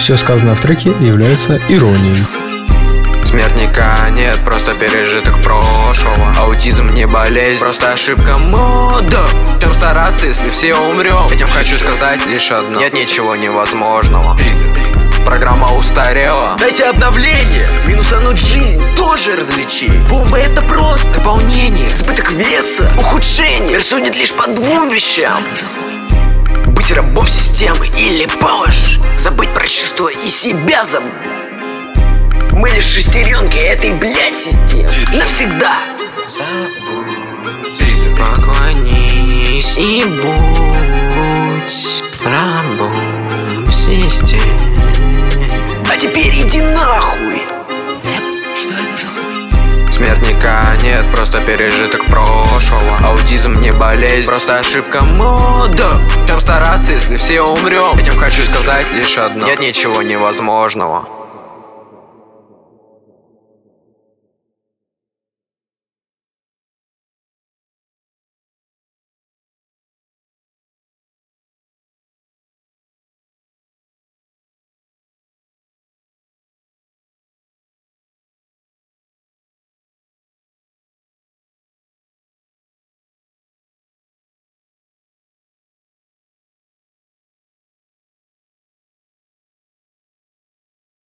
Все сказанное в треке является иронией. Смертника нет, просто пережиток прошлого. Аутизм не болезнь, просто ошибка мода. Чем стараться, если все умрем? Этим хочу сказать лишь одно: нет ничего невозможного. Программа устарела. Дайте обновление. Минусануть жизнь тоже развлечение. Бомба — это просто дополнение. Избыток веса, ухудшение. Мир судит лишь по двум вещам: быть рабом системы или позже забыть про чувства и себя забыть. Мы лишь шестеренки этой, блядь, системы. Навсегда. Забудь, поклонись и будь рабом системы. А теперь иди нахуй. Смертника нет, просто пережиток прошлого. Аутизм не болезнь, просто ошибка мода. Чем стараться, если все умрем? Этим хочу сказать лишь одно: нет ничего невозможного.